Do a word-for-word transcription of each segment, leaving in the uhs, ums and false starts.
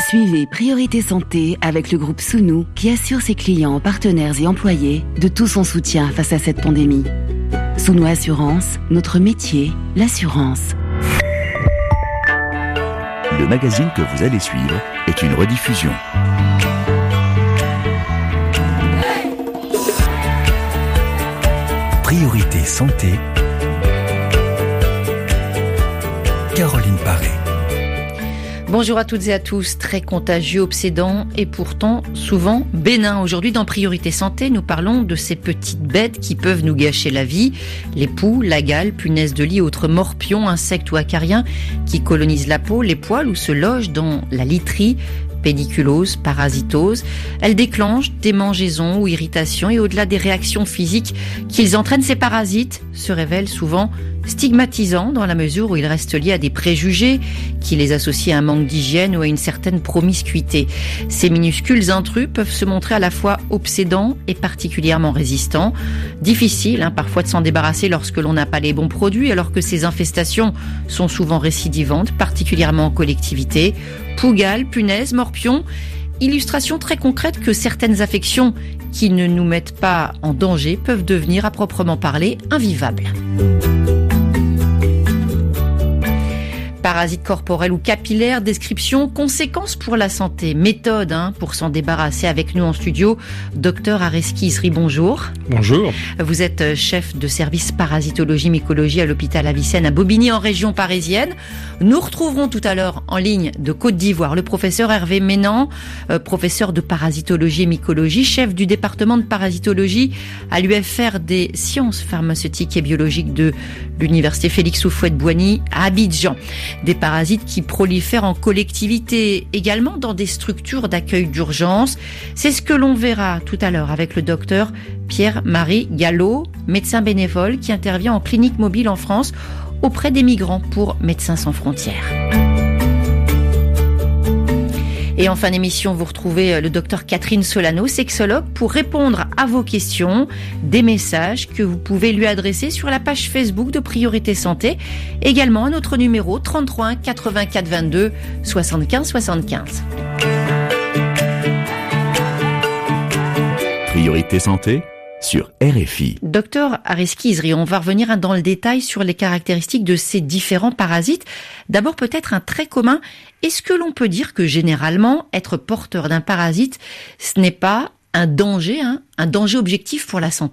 Suivez Priorité Santé avec le groupe Sounou qui assure ses clients, partenaires et employés de tout son soutien face à cette pandémie. Sounou Assurance, notre métier, l'assurance. Le magazine que vous allez suivre est une rediffusion. Priorité Santé, Caroline Paré. Bonjour à toutes et à tous. Très contagieux, obsédant et pourtant souvent bénin. Aujourd'hui dans Priorité Santé, nous parlons de ces petites bêtes qui peuvent nous gâcher la vie. Les poux, la gale, punaises de lit, autres morpions, insectes ou acariens qui colonisent la peau, les poils ou se logent dans la literie. Pédiculose, parasitose, elles déclenchent des mangeaisons ou irritations et au-delà des réactions physiques qu'ils entraînent, ces parasites se révèlent souvent stigmatisants dans la mesure où ils restent liés à des préjugés qui les associent à un manque d'hygiène ou à une certaine promiscuité. Ces minuscules intrus peuvent se montrer à la fois obsédants et particulièrement résistants. Difficile hein, parfois de s'en débarrasser lorsque l'on n'a pas les bons produits, alors que ces infestations sont souvent récidivantes, particulièrement en collectivité. Poux, gale, punaises, morpions, illustration très concrète que certaines affections qui ne nous mettent pas en danger peuvent devenir à proprement parler invivables. Parasites corporels ou capillaires, description, conséquences pour la santé, méthode hein, pour s'en débarrasser. Avec nous en studio, docteur Areski Isri, bonjour. Bonjour. Vous êtes chef de service parasitologie mycologie à l'hôpital Avicenne à Bobigny en région parisienne. Nous retrouverons tout à l'heure en ligne de Côte d'Ivoire le professeur Hervé Ménan, euh, professeur de parasitologie et mycologie, chef du département de parasitologie à l'U F R des sciences pharmaceutiques et biologiques de l'université Félix Houphouët-Boigny à Abidjan. Des parasites qui prolifèrent en collectivité, également dans des structures d'accueil d'urgence. C'est ce que l'on verra tout à l'heure avec le docteur Pierre-Marie Gallo, médecin bénévole qui intervient en clinique mobile en France auprès des migrants pour Médecins sans frontières. Et en fin d'émission, vous retrouvez le docteur Catherine Solano, sexologue, pour répondre à vos questions, des messages que vous pouvez lui adresser sur la page Facebook de Priorité Santé, également à notre numéro trente-trois un quatre-vingt-quatre vingt-deux soixante-quinze soixante-quinze. Priorité Santé sur R F I. Docteur Areski Isri, on va revenir dans le détail sur les caractéristiques de ces différents parasites. D'abord, peut-être un trait commun. Est-ce que l'on peut dire que généralement, être porteur d'un parasite, ce n'est pas un danger, hein, un danger objectif pour la santé ?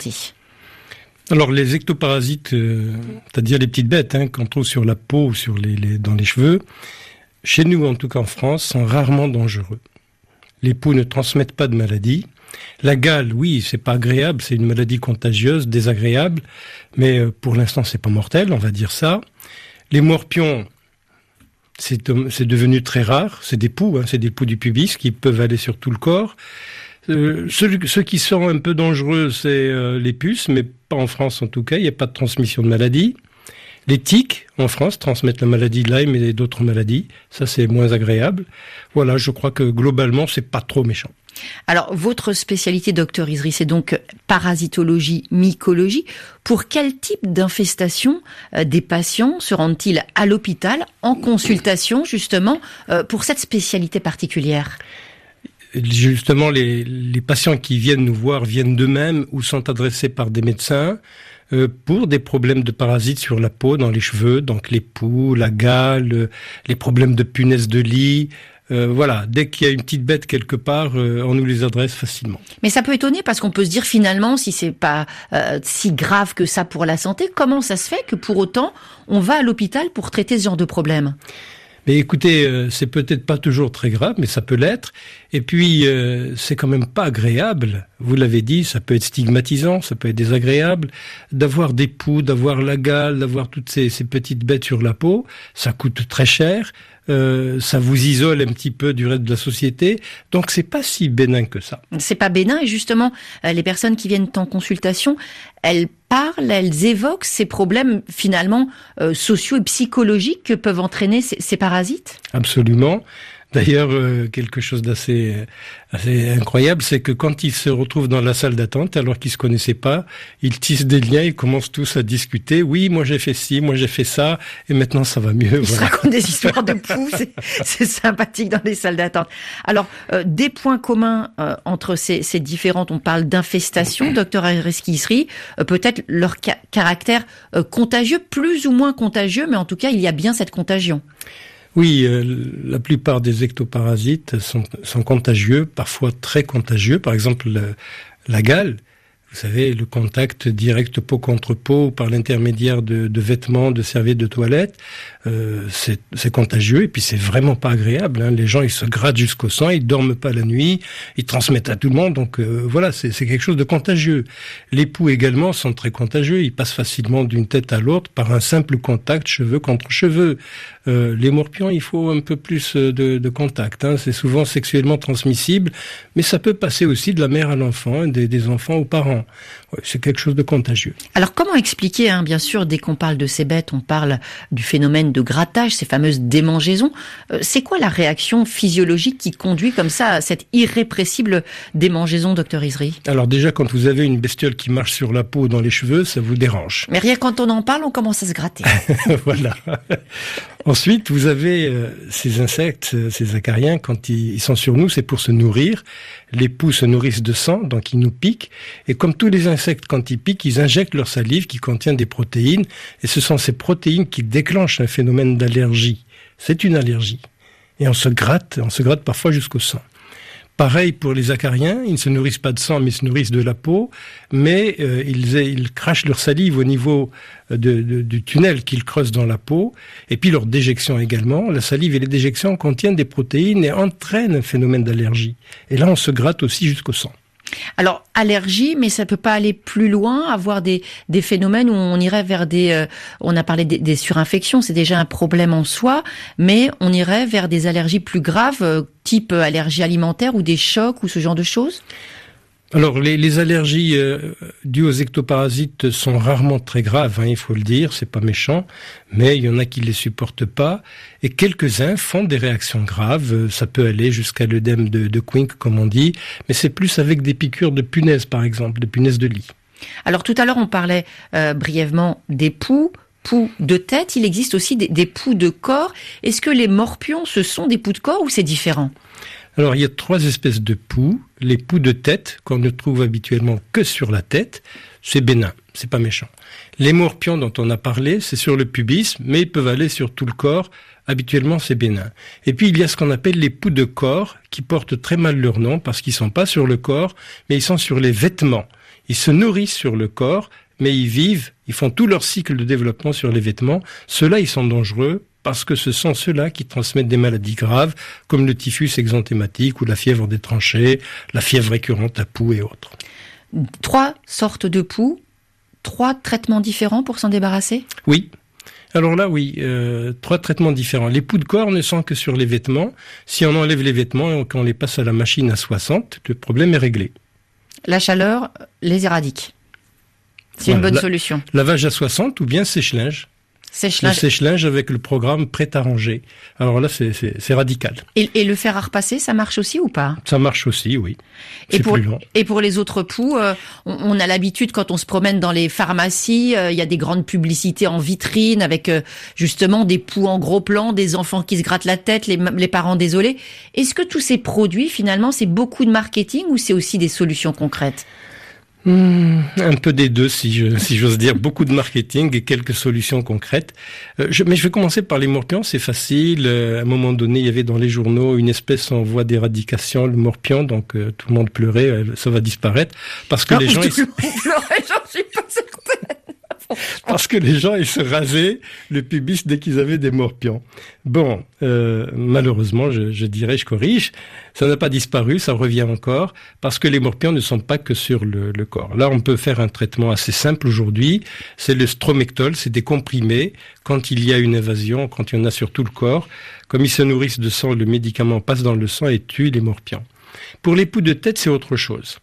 Alors, les ectoparasites, euh, c'est-à-dire les petites bêtes hein, qu'on trouve sur la peau ou sur les, les, dans les cheveux, chez nous, en tout cas en France, sont rarement dangereux. Les poux ne transmettent pas de maladie. La gale, oui, c'est pas agréable, c'est une maladie contagieuse, désagréable, mais euh, pour l'instant, c'est pas mortel, on va dire ça. Les morpions, c'est, c'est devenu très rare, c'est des poux, hein, c'est des poux du pubis qui peuvent aller sur tout le corps. Euh, ceux, ceux qui sont un peu dangereux, c'est euh, les puces, mais pas en France en tout cas, il n'y a pas de transmission de maladie. Les tiques, en France, transmettent la maladie de Lyme et d'autres maladies. Ça, c'est moins agréable. Voilà, je crois que globalement, c'est pas trop méchant. Alors, votre spécialité, docteur Isri, c'est donc parasitologie, mycologie. Pour quel type d'infestation euh, des patients se rendent-ils à l'hôpital en consultation, justement, euh, pour cette spécialité particulière ? Justement, les, les patients qui viennent nous voir viennent d'eux-mêmes ou sont adressés par des médecins euh, pour des problèmes de parasites sur la peau, dans les cheveux, donc les poux, la gale, euh, les problèmes de punaises de lit. Euh, voilà, dès qu'il y a une petite bête quelque part, euh, on nous les adresse facilement. Mais ça peut étonner parce qu'on peut se dire finalement, si c'est pas euh, si grave que ça pour la santé, comment ça se fait que pour autant on va à l'hôpital pour traiter ce genre de problème ? Mais écoutez, euh, c'est peut-être pas toujours très grave, mais ça peut l'être. Et puis, euh, c'est quand même pas agréable. Vous l'avez dit, ça peut être stigmatisant, ça peut être désagréable. D'avoir des poux, d'avoir la gale, d'avoir toutes ces, ces petites bêtes sur la peau, ça coûte très cher. Euh, ça vous isole un petit peu du reste de la société. Donc, c'est pas si bénin que ça. C'est pas bénin. Et justement, euh, les personnes qui viennent en consultation, elles parlent, elles évoquent ces problèmes finalement euh, sociaux et psychologiques que peuvent entraîner ces, ces parasites ? Absolument. D'ailleurs, euh, quelque chose d'assez assez incroyable, c'est que quand ils se retrouvent dans la salle d'attente, alors qu'ils se connaissaient pas, ils tissent des liens, ils commencent tous à discuter. Oui, moi j'ai fait ci, moi j'ai fait ça, et maintenant ça va mieux. Ils voilà. se racontent des histoires de poux, c'est, c'est sympathique dans les salles d'attente. Alors, euh, des points communs euh, entre ces, ces différentes, on parle d'infestation, docteur Areski-Isri, euh, peut-être leur ca- caractère euh, contagieux, plus ou moins contagieux, mais en tout cas, il y a bien cette contagion. Oui, euh, la plupart des ectoparasites sont, sont contagieux, parfois très contagieux. Par exemple, le, la gale, vous savez, le contact direct peau contre peau par l'intermédiaire de, de vêtements, de serviettes de toilette, euh, c'est, c'est contagieux et puis c'est vraiment pas agréable. Hein. Les gens, ils se grattent jusqu'au sang, ils dorment pas la nuit, ils transmettent à tout le monde. Donc euh, voilà, c'est, c'est quelque chose de contagieux. Les poux également sont très contagieux. Ils passent facilement d'une tête à l'autre par un simple contact, cheveux contre cheveux. Euh, les morpions, il faut un peu plus de, de contact. Hein. C'est souvent sexuellement transmissible, mais ça peut passer aussi de la mère à l'enfant, des, des enfants aux parents. Ouais, c'est quelque chose de contagieux. Alors comment expliquer, hein, bien sûr, dès qu'on parle de ces bêtes, on parle du phénomène de grattage, ces fameuses démangeaisons. Euh, c'est quoi la réaction physiologique qui conduit comme ça à cette irrépressible démangeaison, docteur Isri ? Alors déjà, quand vous avez une bestiole qui marche sur la peau ou dans les cheveux, ça vous dérange. Mais rien quand on en parle, on commence à se gratter. Voilà. Ensuite, vous avez euh, ces insectes, ces acariens, quand ils, ils sont sur nous, c'est pour se nourrir. Les poux se nourrissent de sang, donc ils nous piquent. Et comme tous les insectes, quand ils piquent, ils injectent leur salive qui contient des protéines. Et ce sont ces protéines qui déclenchent un phénomène d'allergie. C'est une allergie. Et on se gratte, on se gratte parfois jusqu'au sang. Pareil pour les acariens, ils ne se nourrissent pas de sang, mais ils se nourrissent de la peau, mais euh, ils, ils crachent leur salive au niveau de, de, du tunnel qu'ils creusent dans la peau, et puis leur déjection également. La salive et les déjections contiennent des protéines et entraînent un phénomène d'allergie. Et là, on se gratte aussi jusqu'au sang. Alors, allergie, mais ça peut pas aller plus loin, avoir des, des phénomènes où on irait vers des... Euh, on a parlé des, des surinfections, c'est déjà un problème en soi, mais on irait vers des allergies plus graves, euh, type allergie alimentaire ou des chocs ou ce genre de choses ? Alors, les, les allergies euh, dues aux ectoparasites sont rarement très graves, hein, il faut le dire, c'est pas méchant, mais il y en a qui les supportent pas, et quelques-uns font des réactions graves. Ça peut aller jusqu'à l'œdème de, de Quincke, comme on dit, mais c'est plus avec des piqûres de punaises, par exemple, de punaises de lit. Alors, tout à l'heure, on parlait euh, brièvement des poux. Poux de tête, il existe aussi des, des poux de corps. Est-ce que les morpions, ce sont des poux de corps ou c'est différent ? Alors, il y a trois espèces de poux. Les poux de tête, qu'on ne trouve habituellement que sur la tête, c'est bénin, c'est pas méchant. Les morpions dont on a parlé, c'est sur le pubis, mais ils peuvent aller sur tout le corps. Habituellement, c'est bénin. Et puis, il y a ce qu'on appelle les poux de corps, qui portent très mal leur nom, parce qu'ils sont pas sur le corps, mais ils sont sur les vêtements. Ils se nourrissent sur le corps, mais ils vivent, ils font tout leur cycle de développement sur les vêtements. Ceux-là, ils sont dangereux, parce que ce sont ceux-là qui transmettent des maladies graves, comme le typhus exanthématique ou la fièvre des tranchées, la fièvre récurrente à poux et autres. Trois sortes de poux, trois traitements différents pour s'en débarrasser ? Oui. Alors là, oui, euh, trois traitements différents. Les poux de corps ne sont que sur les vêtements. Si on enlève les vêtements et qu'on les passe à la machine à soixante, le problème est réglé. La chaleur les éradique. C'est voilà, une bonne la, solution. Lavage à soixante ou bien sèche-linge. Sèche-linge. Le sèche-linge avec le programme prêt à ranger. Alors là, c'est, c'est, c'est radical. Et, et le fer à repasser, ça marche aussi ou pas ? Ça marche aussi, oui. C'est et pour, plus long. Et pour les autres poux, euh, on, on a l'habitude, quand on se promène dans les pharmacies, euh, il y a des grandes publicités en vitrine avec euh, justement des poux en gros plan, des enfants qui se grattent la tête, les, les parents désolés. Est-ce que tous ces produits, finalement, c'est beaucoup de marketing ou c'est aussi des solutions concrètes ? Mmh, un peu des deux, si je, si j'ose dire. Beaucoup de marketing et quelques solutions concrètes. Euh, je, mais je vais commencer par les morpions, c'est facile. Euh, à un moment donné, il y avait dans les journaux une espèce en voie d'éradication, le morpion, donc euh, tout le monde pleurait, euh, ça va disparaître. Parce que non, les gens... Tout ils... le monde pleurait, j'en suis pas certaine. Parce que les gens, ils se rasaient le pubis dès qu'ils avaient des morpions. Bon, euh, malheureusement, je, je dirais, je corrige, ça n'a pas disparu, ça revient encore, parce que les morpions ne sont pas que sur le, le corps. Là, on peut faire un traitement assez simple aujourd'hui, c'est le stromectol, c'est des comprimés. Quand il y a une invasion, quand il y en a sur tout le corps, comme ils se nourrissent de sang, le médicament passe dans le sang et tue les morpions. Pour les poux de tête, c'est autre chose.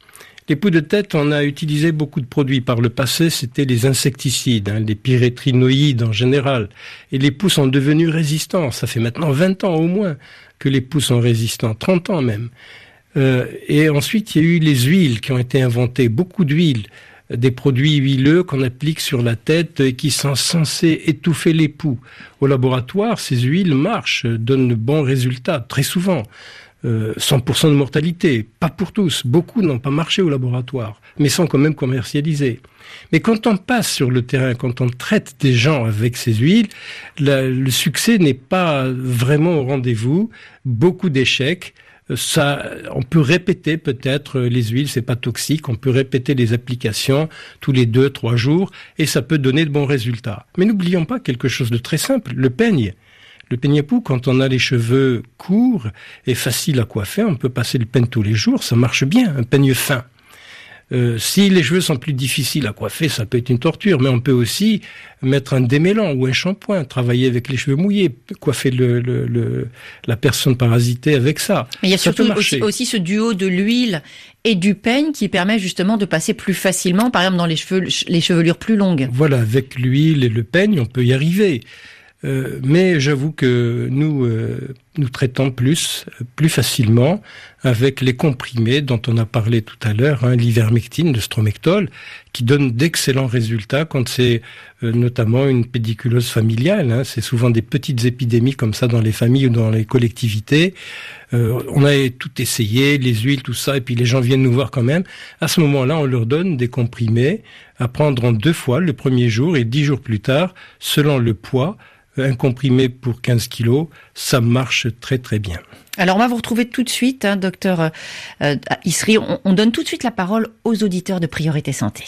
Les poux de tête, on a utilisé beaucoup de produits. Par le passé, c'était les insecticides, hein, les pyrétrinoïdes en général. Et les poux sont devenus résistants. Ça fait maintenant vingt ans au moins que les poux sont résistants, trente ans même. Euh, et ensuite, il y a eu les huiles qui ont été inventées, beaucoup d'huiles, des produits huileux qu'on applique sur la tête et qui sont censés étouffer les poux. Au laboratoire, ces huiles marchent, donnent de bons résultats, très souvent. Euh, cent pour cent de mortalité, pas pour tous. Beaucoup n'ont pas marché au laboratoire, mais sont quand même commercialisés. Mais quand on passe sur le terrain, quand on traite des gens avec ces huiles, la, le succès n'est pas vraiment au rendez-vous. Beaucoup d'échecs. Ça, on peut répéter peut-être les huiles, c'est pas toxique. On peut répéter les applications tous les deux, trois jours, et ça peut donner de bons résultats. Mais n'oublions pas quelque chose de très simple, le peigne. Le peigne-poux, quand on a les cheveux courts et faciles à coiffer, on peut passer le peigne tous les jours, ça marche bien, un peigne fin. Euh, si les cheveux sont plus difficiles à coiffer, ça peut être une torture, mais on peut aussi mettre un démêlant ou un shampoing, travailler avec les cheveux mouillés, coiffer le, le, le, la personne parasitée avec ça. Mais il y a ça surtout aussi, aussi ce duo de l'huile et du peigne qui permet justement de passer plus facilement, par exemple dans les cheveux, les chevelures plus longues. Voilà, avec l'huile et le peigne, on peut y arriver. Euh, mais j'avoue que nous euh, nous traitons plus plus facilement avec les comprimés dont on a parlé tout à l'heure, hein, l'ivermectine, le stromectol, qui donne d'excellents résultats quand c'est euh, notamment une pédiculose familiale. Hein, c'est souvent des petites épidémies comme ça dans les familles ou dans les collectivités. Euh, on a tout essayé, les huiles, tout ça, et puis les gens viennent nous voir quand même. À ce moment-là, on leur donne des comprimés à prendre en deux fois, le premier jour et dix jours plus tard, selon le poids. Un comprimé pour quinze kilos, ça marche très très bien. Alors on va vous retrouver tout de suite, hein, docteur euh, Isri. On, on donne tout de suite la parole aux auditeurs de Priorité Santé.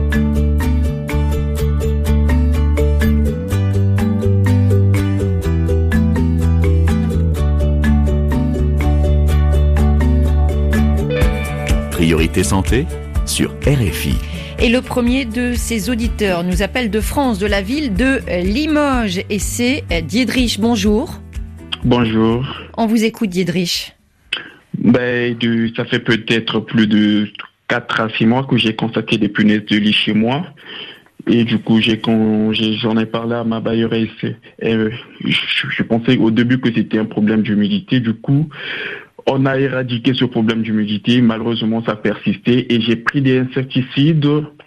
Priorité Santé sur R F I. Et le premier de ces auditeurs nous appelle de France, de la ville de Limoges. Et c'est Diedrich. Bonjour. Bonjour. On vous écoute, Diedrich. Ben, de, ça fait peut-être plus de quatre à six mois que j'ai constaté des punaises de lit chez moi. Et du coup, j'ai, quand j'ai, j'en ai parlé à ma bailleuresse. Et, euh, je, je pensais au début que c'était un problème d'humidité. Du coup, on a éradiqué ce problème d'humidité. Malheureusement, ça persistait et j'ai pris des insecticides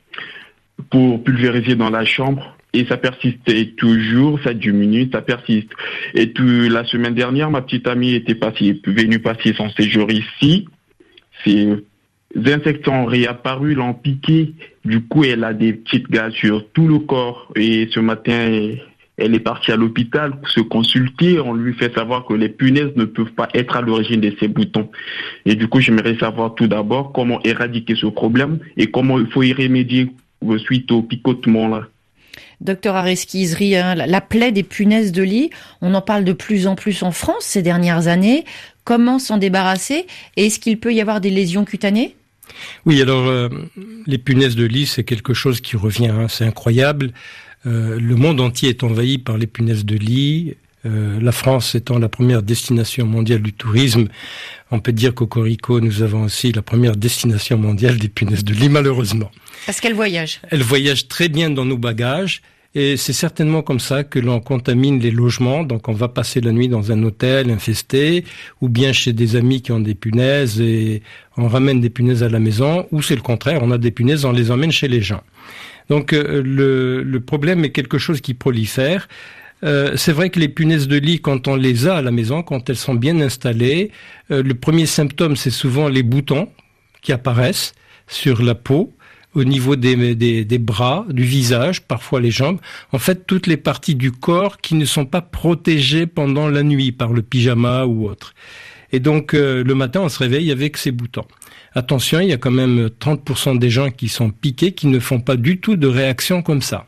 pour pulvériser dans la chambre et ça persistait toujours, ça diminue, ça persiste. Et tout, la semaine dernière, ma petite amie était passée, venue passer son séjour ici. Ces insectes ont réapparu, l'ont piqué. Du coup, elle a des petites gaz sur tout le corps et ce matin, elle est partie à l'hôpital pour se consulter. On lui fait savoir que les punaises ne peuvent pas être à l'origine de ces boutons. Et du coup, j'aimerais savoir tout d'abord comment éradiquer ce problème et comment il faut y remédier suite au picotement là. Docteur Areski-Isri, hein, la plaie des punaises de lit, on en parle de plus en plus en France ces dernières années. Comment s'en débarrasser? Et est-ce qu'il peut y avoir des lésions cutanées? Oui, alors euh, les punaises de lit, c'est quelque chose qui revient, hein, c'est incroyable. Euh, le monde entier est envahi par les punaises de lit. Euh, la France étant la première destination mondiale du tourisme, on peut dire qu'au Corico, nous avons aussi la première destination mondiale des punaises de lit, malheureusement. Parce qu'elles voyagent. Elles voyagent très bien dans nos bagages. Et c'est certainement comme ça que l'on contamine les logements. Donc on va passer la nuit dans un hôtel infesté, ou bien chez des amis qui ont des punaises et on ramène des punaises à la maison, ou c'est le contraire, on a des punaises, on les emmène chez les gens. Donc euh, le, le problème est quelque chose qui prolifère. Euh, c'est vrai que les punaises de lit, quand on les a à la maison, quand elles sont bien installées, euh, le premier symptôme, c'est souvent les boutons qui apparaissent sur la peau, au niveau des, des, des bras, du visage, parfois les jambes. En fait, toutes les parties du corps qui ne sont pas protégées pendant la nuit par le pyjama ou autre. Et donc, euh, le matin, on se réveille avec ces boutons. Attention, il y a quand même trente pour cent des gens qui sont piqués, qui ne font pas du tout de réaction comme ça.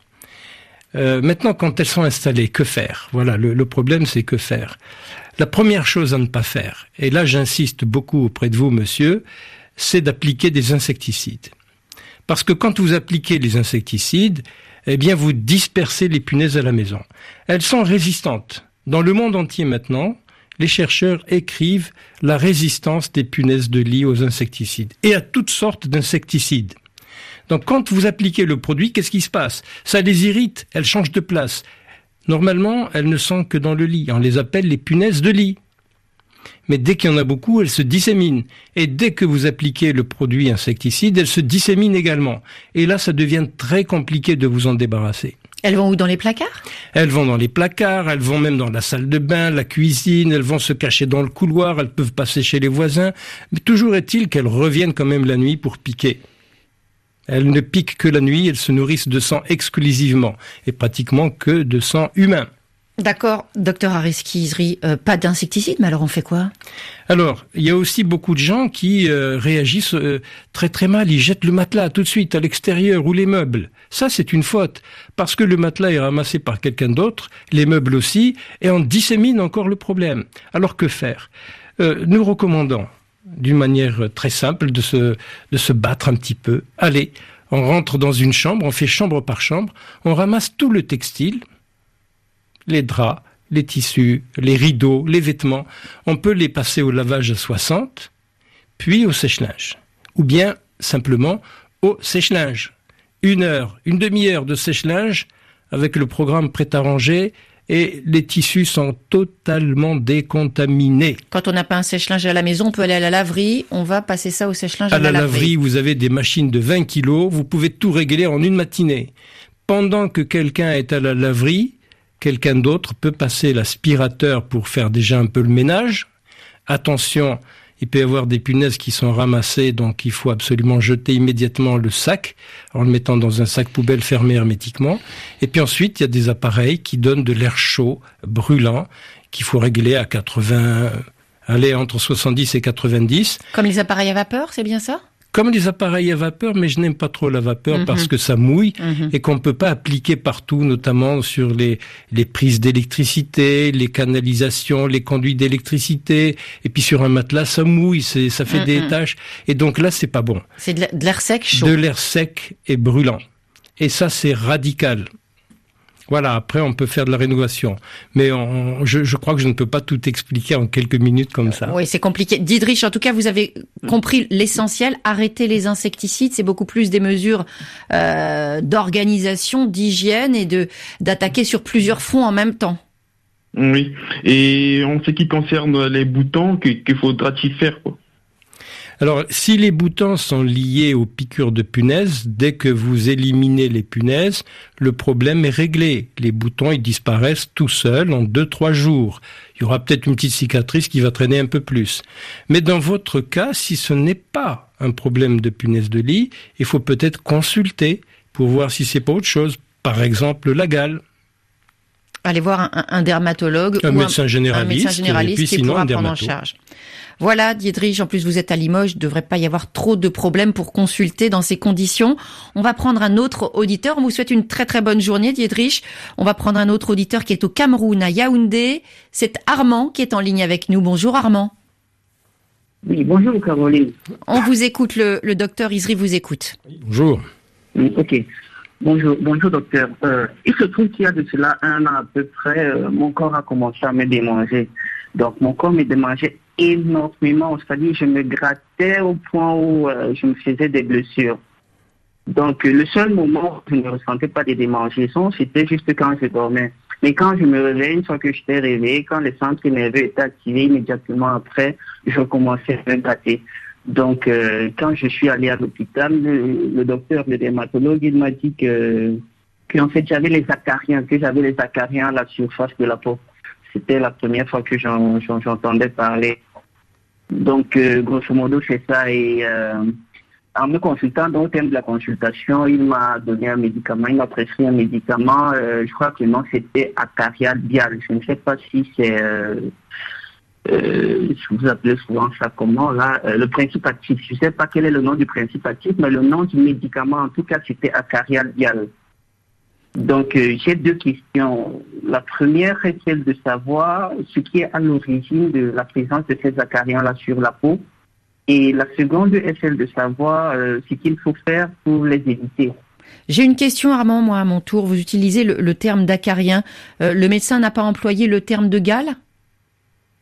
Euh, maintenant, quand elles sont installées, que faire? Voilà, le, le problème, c'est que faire. La première chose à ne pas faire, et là j'insiste beaucoup auprès de vous, monsieur, c'est d'appliquer des insecticides. Parce que quand vous appliquez les insecticides, eh bien vous dispersez les punaises à la maison. Elles sont résistantes. Dans le monde entier maintenant, les chercheurs écrivent la résistance des punaises de lit aux insecticides et à toutes sortes d'insecticides. Donc quand vous appliquez le produit, qu'est-ce qui se passe? Ça les irrite, elles changent de place. Normalement, elles ne sont que dans le lit. On les appelle les punaises de lit. Mais dès qu'il y en a beaucoup, elles se disséminent. Et dès que vous appliquez le produit insecticide, elles se disséminent également. Et là, ça devient très compliqué de vous en débarrasser. Elles vont où, dans les placards? Elles vont dans les placards, elles vont même dans la salle de bain, la cuisine, elles vont se cacher dans le couloir, elles peuvent passer chez les voisins. Mais toujours est-il qu'elles reviennent quand même la nuit pour piquer. Elles ne piquent que la nuit, elles se nourrissent de sang exclusivement, et pratiquement que de sang humain. D'accord, docteur Areski-Izri, euh, pas d'insecticide, mais alors on fait quoi? Alors, il y a aussi beaucoup de gens qui euh, réagissent euh, très très mal, ils jettent le matelas tout de suite à l'extérieur ou les meubles. Ça, c'est une faute, parce que le matelas est ramassé par quelqu'un d'autre, les meubles aussi, et on dissémine encore le problème. Alors que faire? euh, Nous recommandons, d'une manière très simple, de se, de se battre un petit peu. Allez, on rentre dans une chambre, on fait chambre par chambre, on ramasse tout le textile, les draps, les tissus, les rideaux, les vêtements. On peut les passer au lavage à soixante, puis au sèche-linge. Ou bien, simplement, au sèche-linge. Une heure, une demi-heure de sèche-linge avec le programme prêt à ranger et les tissus sont totalement décontaminés. Quand on n'a pas un sèche-linge à la maison, on peut aller à la laverie, on va passer ça au sèche-linge à, à la, la laverie. laverie, vous avez des machines de vingt kilos, vous pouvez tout régler en une matinée. Pendant que quelqu'un est à la laverie, quelqu'un d'autre peut passer l'aspirateur pour faire déjà un peu le ménage. Attention, il peut y avoir des punaises qui sont ramassées, donc il faut absolument jeter immédiatement le sac en le mettant dans un sac poubelle fermé hermétiquement. Et puis ensuite, il y a des appareils qui donnent de l'air chaud, brûlant, qu'il faut régler à quatre-vingts, allez, entre soixante-dix et quatre-vingt-dix. Comme les appareils à vapeur, c'est bien ça ? Comme les appareils à vapeur, mais je n'aime pas trop la vapeur mmh. parce que ça mouille mmh. et qu'on ne peut pas appliquer partout, notamment sur les, les prises d'électricité, les canalisations, les conduits d'électricité. Et puis sur un matelas, ça mouille, c'est, ça fait mmh. des taches. Et donc là, c'est pas bon. C'est de l'air sec chaud. De l'air sec et brûlant. Et ça, c'est radical. Voilà, après on peut faire de la rénovation. Mais on, je, je crois que je ne peux pas tout expliquer en quelques minutes comme ça. Oui, c'est compliqué. Diedrich, en tout cas, vous avez compris l'essentiel. Arrêter les insecticides, c'est beaucoup plus des mesures euh, d'organisation, d'hygiène et de d'attaquer sur plusieurs fronts en même temps. Oui, et en ce qui concerne les boutons, qu'il faudra-t-il faire, quoi? Alors, si les boutons sont liés aux piqûres de punaises, dès que vous éliminez les punaises, le problème est réglé. Les boutons, ils disparaissent tout seuls en deux, trois jours. Il y aura peut-être une petite cicatrice qui va traîner un peu plus. Mais dans votre cas, si ce n'est pas un problème de punaises de lit, il faut peut-être consulter pour voir si c'est pas autre chose. Par exemple, la gale. Allez voir un, un dermatologue un ou médecin généraliste, un médecin généraliste et puis qui sinon, pourra prendre en charge. Voilà, Diedrich, en plus vous êtes à Limoges, il ne devrait pas y avoir trop de problèmes pour consulter dans ces conditions. On va prendre un autre auditeur. On vous souhaite une très très bonne journée, Diedrich. On va prendre un autre auditeur qui est au Cameroun, à Yaoundé. C'est Armand qui est en ligne avec nous. Bonjour Armand. Oui, bonjour Caroline. On vous écoute, le, le docteur Izri vous écoute. Bonjour. Ok. Bonjour, bonjour docteur. Euh, il se trouve qu'il y a de cela un an à peu près, euh, mon corps a commencé à me démanger. Donc mon corps me démangeait énormément, c'est-à-dire je me grattais au point où euh, je me faisais des blessures. Donc euh, le seul moment où je ne ressentais pas des démangeaisons, c'était juste quand je dormais. Mais quand je me réveillais, une fois que j'étais réveillé, quand les centres nerveux étaient activés, immédiatement après, je commençais à me gratter. Donc euh, quand je suis allé à l'hôpital, le, le docteur, le dermatologue, il m'a dit que, que en fait j'avais les acariens, que j'avais les acariens à la surface de la peau. C'était la première fois que j'en, j'en, j'entendais parler. Donc, euh, grosso modo, c'est ça. Et euh, en me consultant, dans le thème de la consultation, il m'a donné un médicament, il m'a prescrit un médicament. Euh, je crois que le nom, c'était Acarial Bial. Je ne sais pas si c'est... Euh, euh, vous appelez souvent ça comment, là, euh, le principe actif. Je ne sais pas quel est le nom du principe actif, mais le nom du médicament, en tout cas, c'était Acarial Bial. Donc, euh, j'ai deux questions. La première est celle de savoir ce qui est à l'origine de la présence de ces acariens-là sur la peau. Et la seconde est celle de savoir euh, ce qu'il faut faire pour les éviter. J'ai une question, Armand, moi, à mon tour. Vous utilisez le, le terme d'acarien. Euh, le médecin n'a pas employé le terme de gale ?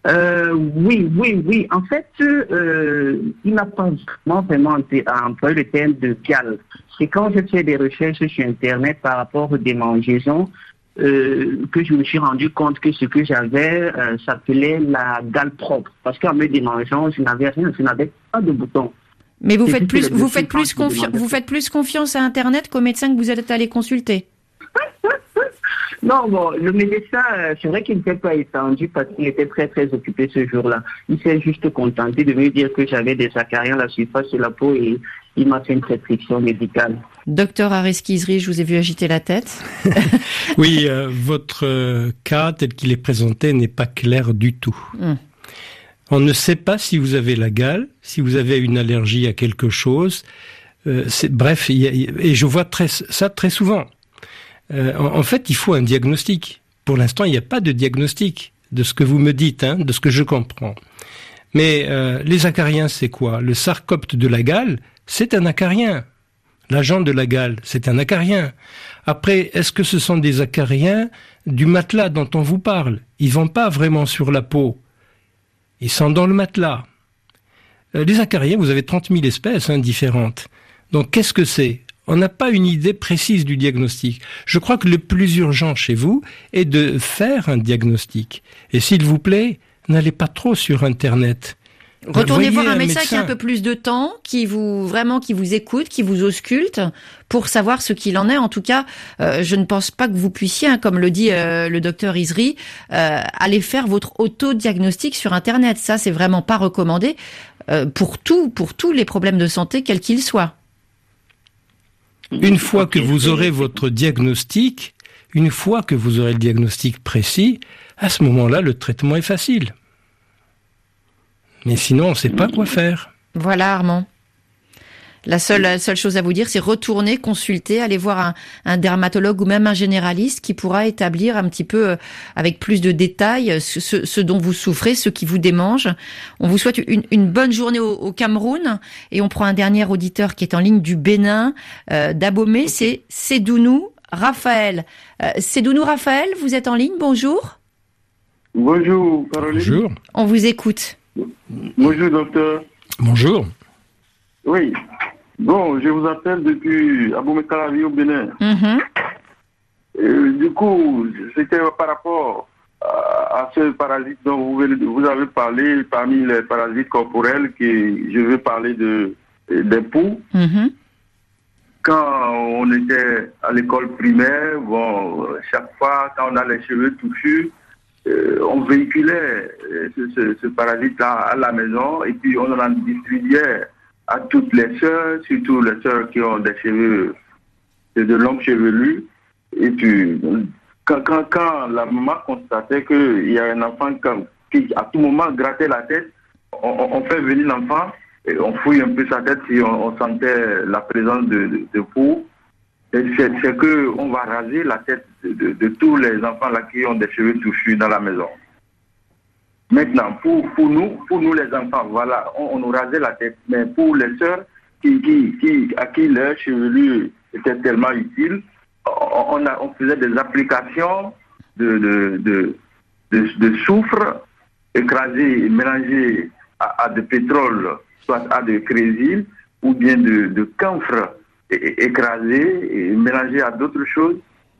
Euh, oui, oui, oui. En fait, euh, il n'a pas vraiment, vraiment employé le terme de gale. C'est quand je fais des recherches sur Internet par rapport aux démangeaisons euh, que je me suis rendu compte que ce que j'avais euh, s'appelait la gale propre. Parce qu'en me démangeant, je n'avais rien, je n'avais pas de bouton. Mais vous faites plus, vous faites plus confiance, vous faites plus confiance à Internet qu'au médecin que vous êtes allé consulter. Non, bon, le médecin, euh, c'est vrai qu'il n'était pas étendu parce qu'il était très très occupé ce jour-là. Il s'est juste contenté de me dire que j'avais des acariens à la surface de la peau et il m'a fait une prescription médicale. Docteur Areski-Izri, je vous ai vu agiter la tête. Oui, euh, votre euh, cas tel qu'il est présenté n'est pas clair du tout. Mm. On ne sait pas si vous avez la gale, si vous avez une allergie à quelque chose. Euh, c'est, bref, y a, y, et je vois très, ça très souvent. Euh, en, en fait, il faut un diagnostic. Pour l'instant, il n'y a pas de diagnostic de ce que vous me dites, hein, de ce que je comprends. Mais euh, les acariens, c'est quoi? Le sarcopte de la gale, c'est un acarien. L'agent de la gale, c'est un acarien. Après, est-ce que ce sont des acariens du matelas dont on vous parle? Ils vont pas vraiment sur la peau. Ils sont dans le matelas. Euh, les acariens, vous avez trente mille espèces hein, différentes. Donc, qu'est-ce que c'est? On n'a pas une idée précise du diagnostic. Je crois que le plus urgent chez vous est de faire un diagnostic. Et s'il vous plaît, n'allez pas trop sur Internet. Retournez voir un, un médecin, médecin qui a un peu plus de temps, qui vous vraiment qui vous écoute, qui vous ausculte, pour savoir ce qu'il en est. En tout cas, euh, je ne pense pas que vous puissiez, hein, comme le dit euh, le docteur Izri, euh, aller faire votre auto-diagnostic sur Internet. Ça, c'est vraiment pas recommandé euh, pour tout, pour tous les problèmes de santé, quels qu'ils soient. Une fois que vous aurez votre diagnostic, une fois que vous aurez le diagnostic précis, à ce moment-là, le traitement est facile. Mais sinon, on ne sait pas quoi faire. Voilà, Armand. La seule, la seule chose à vous dire, c'est retourner, consulter, aller voir un, un dermatologue ou même un généraliste qui pourra établir un petit peu, euh, avec plus de détails, ce, ce, ce dont vous souffrez, ce qui vous démange. On vous souhaite une, une bonne journée au, au Cameroun et on prend un dernier auditeur qui est en ligne du Bénin, euh, d'Abomey, c'est Sedounou Raphaël. Euh, Sedounou Raphaël, vous êtes en ligne, bonjour. Bonjour, Caroline. Bonjour. On vous écoute. Bonjour, docteur. Bonjour. Oui. Bon, je vous appelle depuis Abomey-Calavi au Bénin. Mm-hmm. Et, du coup, c'était par rapport à, à ce parasite dont vous, vous avez parlé, parmi les parasites corporels, que je veux parler de, des poux. Mm-hmm. Quand on était à l'école primaire, bon, chaque fois, quand on a les cheveux touchus, euh, on véhiculait ce, ce, ce parasite-là à la maison et puis on en distribuait à toutes les sœurs, surtout les sœurs qui ont des cheveux, de longues chevelures. Et puis, quand, quand, quand la maman constatait qu'il y a un enfant qui, à tout moment, grattait la tête, on, on fait venir l'enfant, et on fouille un peu sa tête si on, on sentait la présence de, de, de peau. Et c'est, c'est qu'on va raser la tête de, de, de tous les enfants là qui ont des cheveux touchus dans la maison. Maintenant, pour, pour nous, pour nous les enfants, voilà, on, on nous rasait la tête. Mais pour les sœurs qui, qui, qui, à qui leur chevelure était tellement utile, on, a, on faisait des applications de, de, de, de, de soufre écrasé, mélangé à, à de pétrole, soit à de crésil, ou bien de, de camphre écrasé et mélangé à d'autres choses.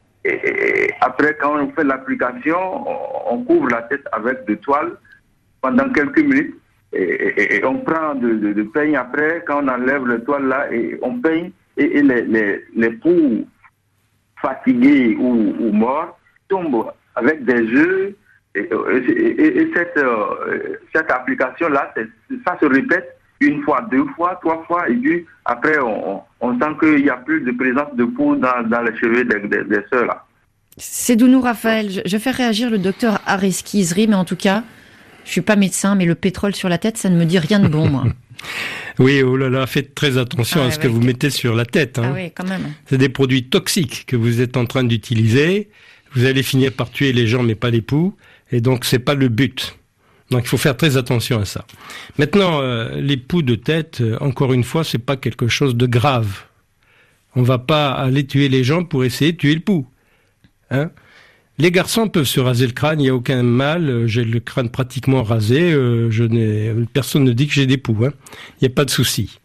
Et après, quand on fait l'application, on couvre la tête avec de toile pendant quelques minutes et, et, et on prend de, de, de peigne après, quand on enlève le toile là, et on peigne et, et les, les, les poux fatigués ou, ou morts tombent avec des œufs. Et, et, et cette, euh, cette application-là, c'est, ça se répète une fois, deux fois, trois fois, et puis après, on, on sent qu'il n'y a plus de présence de peau dans, dans les cheveux des, des, des sœurs là. Sedounou Raphaël, je, je fais réagir le docteur Areski-Izri, mais en tout cas, je suis pas médecin, mais le pétrole sur la tête, ça ne me dit rien de bon, moi. Oui, oh là là, faites très attention ah, à ce ouais, que vous mettez sur la tête. Hein. Ah oui, quand même. C'est des produits toxiques que vous êtes en train d'utiliser. Vous allez finir par tuer les gens, mais pas les poux. Et donc, c'est pas le but. Donc, il faut faire très attention à ça. Maintenant, euh, les poux de tête, euh, encore une fois, c'est pas quelque chose de grave. On va pas aller tuer les gens pour essayer de tuer le poux. Hein? Les garçons peuvent se raser le crâne, il n'y a aucun mal. J'ai le crâne pratiquement rasé. Euh, je n'ai, personne ne dit que j'ai des poux. Hein. Il n'y a pas de souci.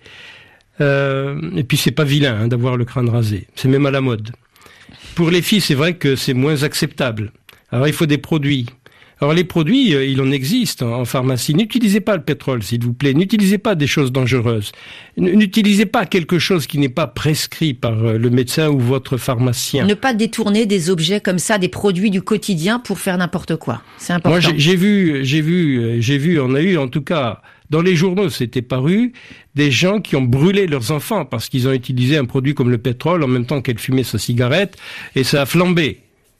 Euh, et puis c'est pas vilain hein, d'avoir le crâne rasé. C'est même à la mode. Pour les filles, c'est vrai que c'est moins acceptable. Alors il faut des produits. Alors les produits, euh, il en existe en, en pharmacie. N'utilisez pas le pétrole, s'il vous plaît. N'utilisez pas des choses dangereuses. N- N'utilisez pas quelque chose qui n'est pas prescrit par euh, le médecin ou votre pharmacien. Ne pas détourner des objets comme ça, des produits du quotidien pour faire n'importe quoi. C'est important. Moi, j'ai, j'ai vu, j'ai vu, j'ai vu, on a eu en tout cas dans les journaux, c'était paru, des gens qui ont brûlé leurs enfants parce qu'ils ont utilisé un produit comme le pétrole en même temps qu'elle fumait sa cigarette et ça a flambé.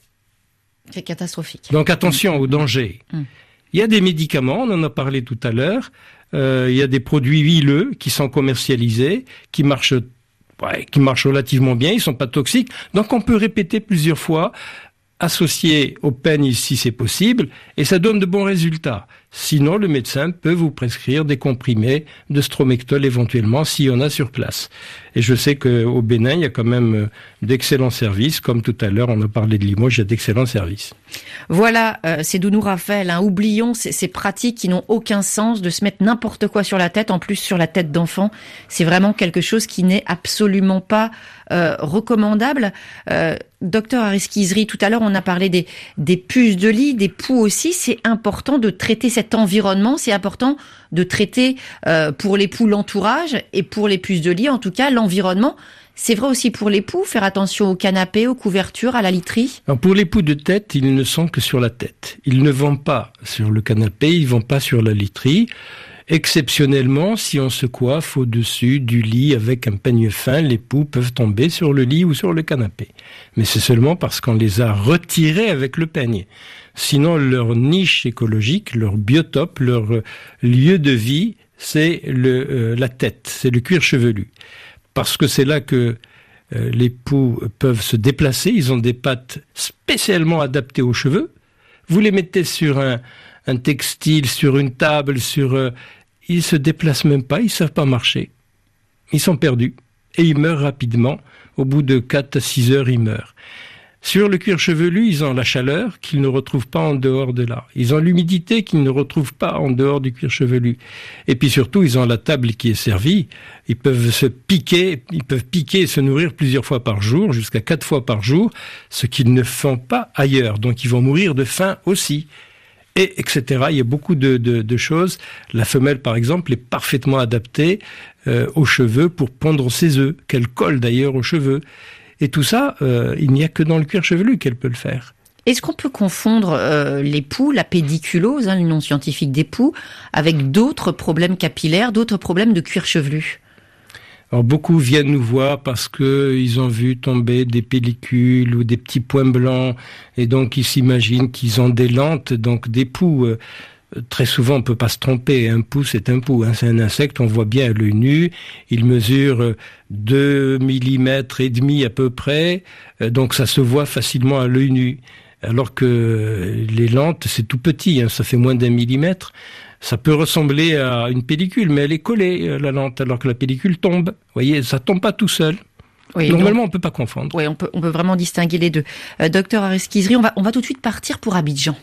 C'est catastrophique. Donc attention mmh. aux dangers. Mmh. Il y a des médicaments, on en a parlé tout à l'heure. Euh, il y a des produits huileux qui sont commercialisés, qui marchent, ouais, qui marchent relativement bien. Ils sont pas toxiques. Donc on peut répéter plusieurs fois, associer au peigne si c'est possible, et ça donne de bons résultats. Sinon, le médecin peut vous prescrire des comprimés de stromectol éventuellement s'il y en a sur place. Et je sais qu'au Bénin, il y a quand même d'excellents services. Comme tout à l'heure, on a parlé de Limoges, il y a d'excellents services. Voilà, euh, c'est Dounou Raphaël. Hein. Oublions ces, ces pratiques qui n'ont aucun sens, de se mettre n'importe quoi sur la tête, en plus sur la tête d'enfant. C'est vraiment quelque chose qui n'est absolument pas euh, recommandable. Euh, Docteur Areski-Izri, tout à l'heure, on a parlé des, des puces de lit, des poux aussi. C'est important de traiter cet environnement. C'est important de traiter euh, pour les poux l'entourage et pour les puces de lit, en tout cas, l'environnement. C'est vrai aussi pour les poux, faire attention au canapé, aux couvertures, à la literie. Alors pour les poux de tête, ils ne sont que sur la tête. Ils ne vont pas sur le canapé, ils vont pas sur la literie. Exceptionnellement, si on se coiffe au-dessus du lit avec un peigne fin, les poux peuvent tomber sur le lit ou sur le canapé. Mais c'est seulement parce qu'on les a retirés avec le peigne. Sinon, leur niche écologique, leur biotope, leur lieu de vie, c'est le, euh, la tête, c'est le cuir chevelu. Parce que c'est là que euh, les poux peuvent se déplacer. Ils ont des pattes spécialement adaptées aux cheveux. Vous les mettez sur un, un textile, sur une table, sur, euh, ils se déplacent même pas, ils savent pas marcher. Ils sont perdus et ils meurent rapidement. Au bout de quatre à six heures, ils meurent. Sur le cuir chevelu, ils ont la chaleur qu'ils ne retrouvent pas en dehors de là. Ils ont l'humidité qu'ils ne retrouvent pas en dehors du cuir chevelu. Et puis surtout, ils ont la table qui est servie. Ils peuvent se piquer, ils peuvent piquer et se nourrir plusieurs fois par jour, jusqu'à quatre fois par jour, ce qu'ils ne font pas ailleurs. Donc ils vont mourir de faim aussi. Et etc. Il y a beaucoup de, de, de choses. La femelle, par exemple, est parfaitement adaptée euh, aux cheveux pour pondre ses œufs, qu'elle colle d'ailleurs aux cheveux. Et tout ça, euh, il n'y a que dans le cuir chevelu qu'elle peut le faire. Est-ce qu'on peut confondre euh, les poux, la pédiculose, hein, le nom scientifique des poux, avec d'autres problèmes capillaires, d'autres problèmes de cuir chevelu ? Alors beaucoup viennent nous voir parce que ils ont vu tomber des pellicules ou des petits points blancs et donc ils s'imaginent qu'ils ont des lentes, donc des poux. Euh, Très souvent, on peut pas se tromper. Un pou, c'est un pou. Hein. C'est un insecte, on voit bien à l'œil nu. Il mesure deux millimètres et demi à peu près. Donc, ça se voit facilement à l'œil nu. Alors que les lentes, c'est tout petit. Hein. Ça fait moins d'un millimètre. Ça peut ressembler à une pellicule, mais elle est collée, la lente, alors que la pellicule tombe. Vous voyez, ça tombe pas tout seul. Oui, normalement, donc, on peut pas confondre. Oui, on peut, on peut vraiment distinguer les deux. Euh, Docteur Areski-Izri, on va, on va tout de suite partir pour Abidjan.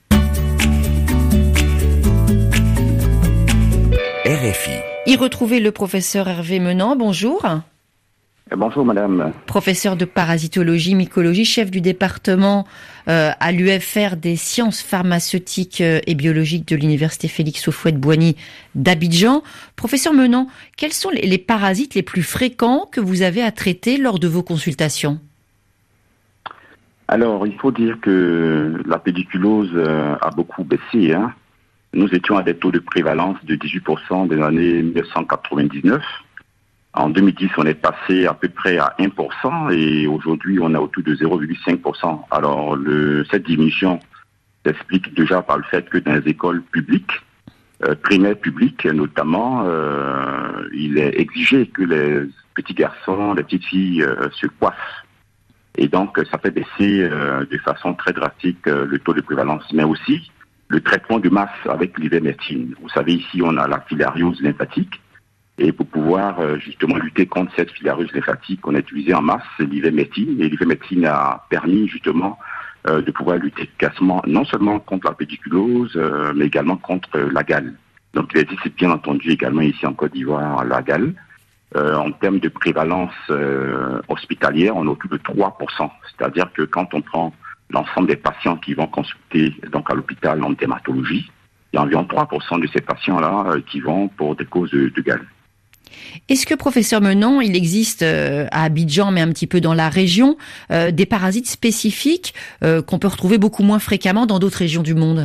R F I. Y retrouver le professeur Hervé Menant, bonjour. Bonjour madame. Professeur de parasitologie, mycologie, chef du département euh, à l'U F R des sciences pharmaceutiques et biologiques de l'université Félix Houphouët-Boigny d'Abidjan. Professeur Menant, quels sont les, les parasites les plus fréquents que vous avez à traiter lors de vos consultations ? Alors, il faut dire que la pédiculose euh, a beaucoup baissé, hein. Nous étions à des taux de prévalence de dix-huit pour cent dans l'année mille neuf cent quatre-vingt-dix-neuf. En deux mille dix, on est passé à peu près à un pour cent et aujourd'hui, on est autour de zéro virgule cinq pour cent. Alors, le, cette diminution s'explique déjà par le fait que dans les écoles publiques, euh, primaires publiques notamment, euh, il est exigé que les petits garçons, les petites filles euh, se coiffent. Et donc, ça fait baisser euh, de façon très drastique euh, le taux de prévalence, mais aussi le traitement de masse avec l'ivermectine. Vous savez, ici, on a la filariose lymphatique. Et pour pouvoir euh, justement lutter contre cette filariose lymphatique, on a utilisé en masse l'ivermectine. Et l'ivermectine a permis justement euh, de pouvoir lutter efficacement, non seulement contre la pédiculose, euh, mais également contre euh, la gale. Donc il existe bien entendu également ici en Côte d'Ivoire la gale. Euh, en termes de prévalence euh, hospitalière, on est autour de trois pour cent. C'est-à-dire que quand on prend l'ensemble des patients qui vont consulter donc à l'hôpital en dermatologie, il y a environ trois pour cent de ces patients-là euh, qui vont pour des causes de, de gale. Est-ce que, professeur Menant, il existe euh, à Abidjan, mais un petit peu dans la région, euh, des parasites spécifiques euh, qu'on peut retrouver beaucoup moins fréquemment dans d'autres régions du monde ?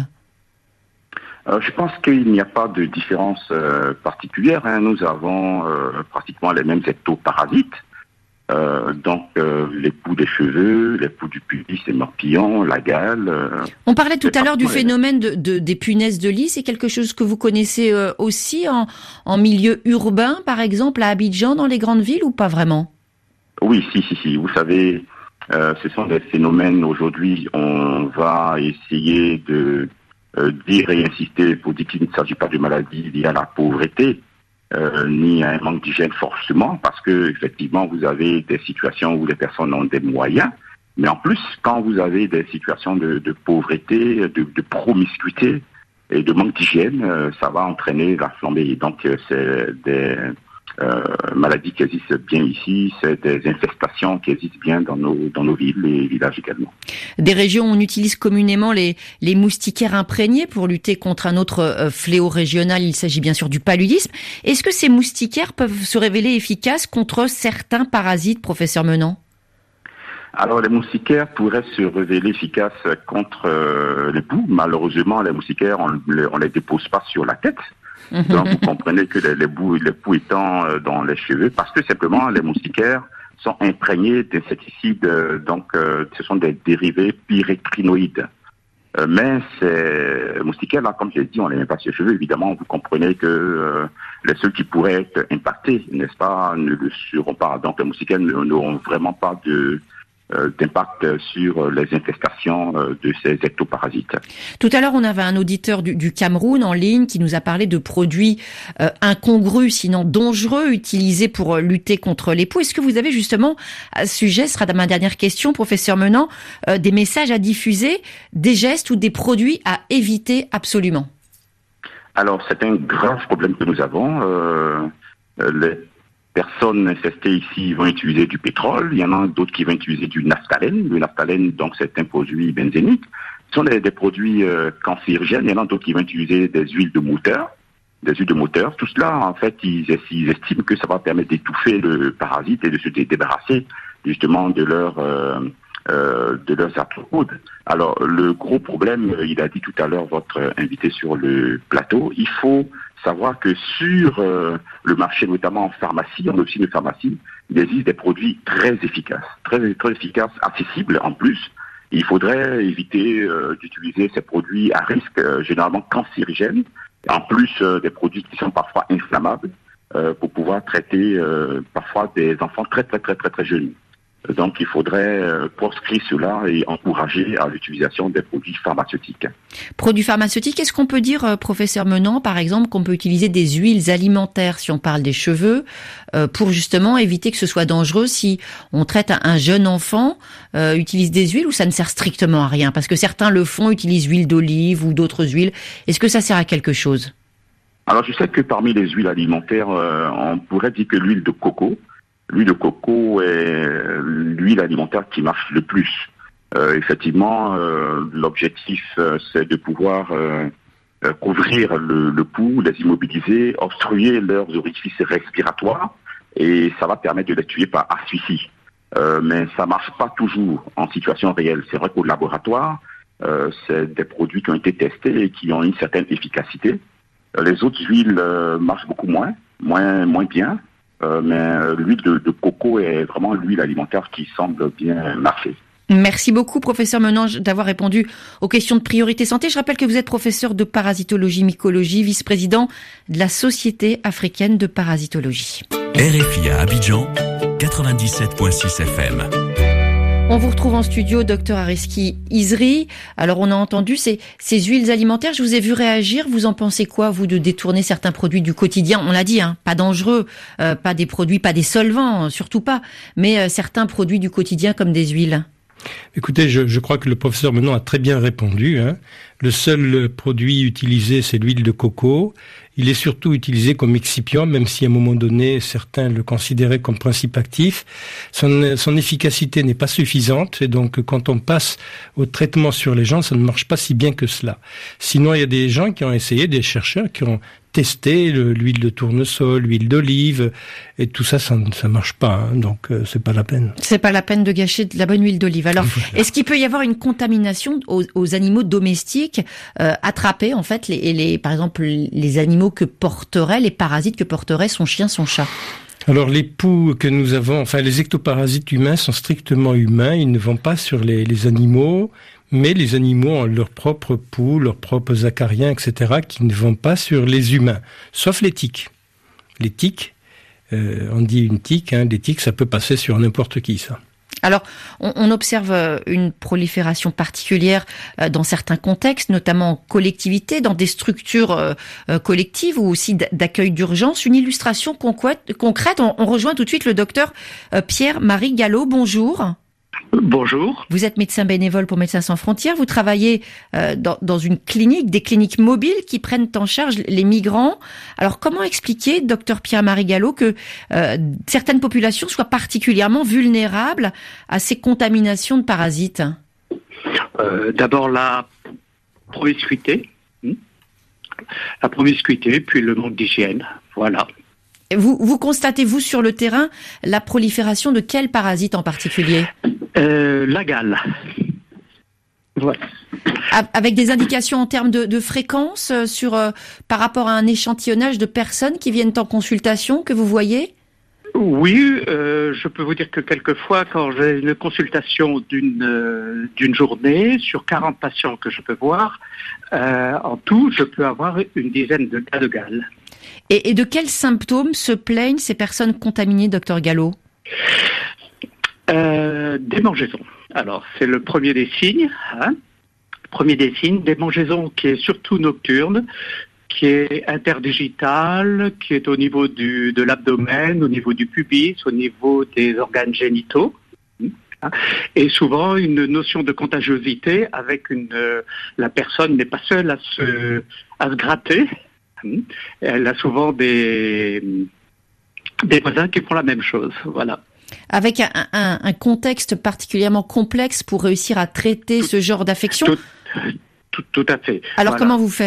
Euh, je pense qu'il n'y a pas de différence euh, particulière. Hein. Nous avons euh, pratiquement les mêmes ectoparasites. Euh, donc euh, les poux des cheveux, les poux du pubis, les morpillons, la gale. Euh, On parlait tout à l'heure du phénomène de, de, des punaises de lit. C'est quelque chose que vous connaissez euh, aussi en, en milieu urbain, par exemple à Abidjan, dans les grandes villes, ou pas vraiment ? Oui, si, si, si. Vous savez, euh, ce sont des phénomènes. Aujourd'hui, on va essayer de Euh, dire et insister pour dire qu'il ne s'agit pas de maladie liée à la pauvreté, euh, ni à un manque d'hygiène forcément, parce que effectivement vous avez des situations où les personnes ont des moyens, mais en plus quand vous avez des situations de, de pauvreté, de, de promiscuité et de manque d'hygiène, euh, ça va entraîner la flambée. Donc euh, c'est des euh, maladies qui existent bien ici, c'est des infestations qui existent bien dans nos dans nos villes et villages également. Des régions où on utilise communément les les moustiquaires imprégnés pour lutter contre un autre euh, fléau régional, il s'agit bien sûr du paludisme. Est-ce que ces moustiquaires peuvent se révéler efficaces contre certains parasites, professeur Menant ? Alors les moustiquaires pourraient se révéler efficaces contre euh, les poux. Malheureusement, les moustiquaires, on on les dépose pas sur la tête. Donc vous comprenez que les, les, bouts, les poux étant euh, dans les cheveux, parce que simplement les moustiquaires sont imprégnés d'insecticides, euh, donc euh, ce sont des dérivés pyrétrinoïdes. Euh, mais ces moustiquaires-là, comme je l'ai dit, on les met pas sur les cheveux. Évidemment, vous comprenez que euh, les seuls qui pourraient être impactés, n'est-ce pas, ne le seront pas. Donc les moustiquaires n'auront vraiment pas de euh, d'impact sur les infestations euh, de ces ectoparasites. Tout à l'heure, on avait un auditeur du, du Cameroun en ligne qui nous a parlé de produits euh, incongrus, sinon dangereux, utilisés pour lutter contre les poux. Est-ce que vous avez justement, à ce sujet, ce sera ma dernière question, professeur Menant, euh, des messages à diffuser, des gestes ou des produits à éviter absolument ? Alors, c'est un grave problème que nous avons. Euh, les personnes infestées ici vont utiliser du pétrole. Il y en a d'autres qui vont utiliser du naphthalène. Le naphthalène, donc, c'est un produit benzénique. Ce sont des, des produits euh, cancérigènes. Il y en a d'autres qui vont utiliser des huiles de moteur. Des huiles de moteur. Tout cela, en fait, ils, ils estiment que ça va permettre d'étouffer le parasite et de se débarrasser, justement, de leur... Euh, Euh, de leurs arthropodes. Alors, le gros problème, il a dit tout à l'heure votre invité sur le plateau, il faut savoir que sur euh, le marché, notamment en pharmacie, en officine de pharmacie, il existe des produits très efficaces, très, très efficaces, accessibles en plus. Il faudrait éviter euh, d'utiliser ces produits à risque, euh, généralement cancérigènes, en plus euh, des produits qui sont parfois inflammables, euh, pour pouvoir traiter euh, parfois des enfants très très très très très jeunes. Donc, il faudrait euh, proscrire cela et encourager à l'utilisation des produits pharmaceutiques. Produits pharmaceutiques, est-ce qu'on peut dire, euh, professeur Menant, par exemple, qu'on peut utiliser des huiles alimentaires, si on parle des cheveux, euh, pour justement éviter que ce soit dangereux si on traite un, un jeune enfant, euh, utilise des huiles, ou ça ne sert strictement à rien ? Parce que certains le font, utilisent huile d'olive ou d'autres huiles. Est-ce que ça sert à quelque chose ? Alors, je sais que parmi les huiles alimentaires, euh, on pourrait dire que l'huile de coco, L'huile de coco est l'huile alimentaire qui marche le plus. Euh, effectivement, euh, l'objectif, euh, c'est de pouvoir euh, euh, couvrir le, le pouls, les immobiliser, obstruer leurs orifices respiratoires, et ça va permettre de les tuer par asphyxie. Euh, mais ça marche pas toujours en situation réelle. C'est vrai qu'au laboratoire, euh, c'est des produits qui ont été testés et qui ont une certaine efficacité. Euh, les autres huiles euh, marchent beaucoup moins, moins, moins bien. Euh, mais l'huile de, de coco est vraiment l'huile alimentaire qui semble bien marcher. Merci beaucoup, professeur Menant, d'avoir répondu aux questions de priorité santé. Je rappelle que vous êtes professeur de parasitologie, mycologie, vice-président de la Société africaine de parasitologie. R F I à Abidjan, quatre-vingt-dix-sept virgule six F M. On vous retrouve en studio, docteur Ariski Isri. Alors, on a entendu ces, ces huiles alimentaires. Je vous ai vu réagir. Vous en pensez quoi, vous, de détourner certains produits du quotidien ? On l'a dit, hein, pas dangereux, euh, pas des produits, pas des solvants, surtout pas, mais euh, certains produits du quotidien comme des huiles. Écoutez, je, je crois que le professeur Menon a très bien répondu. Hein. Le seul produit utilisé, c'est l'huile de coco. Il est surtout utilisé comme excipient, même si à un moment donné, certains le considéraient comme principe actif. Son, son efficacité n'est pas suffisante, et donc quand on passe au traitement sur les gens, ça ne marche pas si bien que cela. Sinon, il y a des gens qui ont essayé, des chercheurs qui ont testé le, l'huile de tournesol, l'huile d'olive, et tout ça, ça ne marche pas, hein, donc euh, c'est pas la peine. C'est pas la peine de gâcher de la bonne huile d'olive. Alors, voilà. Est-ce qu'il peut y avoir une contamination aux, aux animaux domestiques, euh, attraper en fait, les, les, par exemple, les animaux que porteraient, les parasites que porterait son chien, son chat? Alors les poux que nous avons, enfin les ectoparasites humains sont strictement humains, ils ne vont pas sur les, les animaux, mais les animaux ont leurs propres poux, leurs propres acariens, et cetera, qui ne vont pas sur les humains, sauf les tiques. Les tiques, euh, on dit une tique, hein, les tiques, ça peut passer sur n'importe qui, ça. Alors, on, on observe une prolifération particulière dans certains contextes, notamment en collectivité, dans des structures euh, collectives ou aussi d'accueil d'urgence. Une illustration concrète, concrète on, on rejoint tout de suite le docteur Pierre-Marie Gallo. Bonjour. Bonjour. Vous êtes médecin bénévole pour Médecins sans frontières. Vous travaillez euh, dans, dans une clinique, des cliniques mobiles qui prennent en charge les migrants. Alors, comment expliquer, docteur Pierre-Marie Gallo, que euh, certaines populations soient particulièrement vulnérables à ces contaminations de parasites ? euh, D'abord, la promiscuité. La promiscuité, puis le manque d'hygiène. Voilà. Vous, vous constatez, vous, sur le terrain, la prolifération de quels parasites en particulier ? euh, La gale. Voilà. Avec des indications en termes de, de fréquence sur, euh, par rapport à un échantillonnage de personnes qui viennent en consultation, que vous voyez ? Oui, euh, je peux vous dire que quelquefois, quand j'ai une consultation d'une euh, d'une journée, sur quarante patients que je peux voir, euh, en tout, je peux avoir une dizaine de cas de gale. Et, et de quels symptômes se plaignent ces personnes contaminées, docteur Gallo ? euh, Des mangeaisons. Alors, c'est le premier des signes. Hein, premier des signes, des mangeaisons qui est surtout nocturne, qui est interdigitale, qui est au niveau du, de l'abdomen, au niveau du pubis, au niveau des organes génitaux. Et souvent une notion de contagiosité avec une euh, la personne n'est pas seule à se à se gratter. Elle a souvent des des voisins qui font la même chose. Voilà. Avec un, un, un contexte particulièrement complexe pour réussir à traiter tout, ce genre d'affection. Tout, tout, tout à fait. Alors voilà. Comment vous faites ?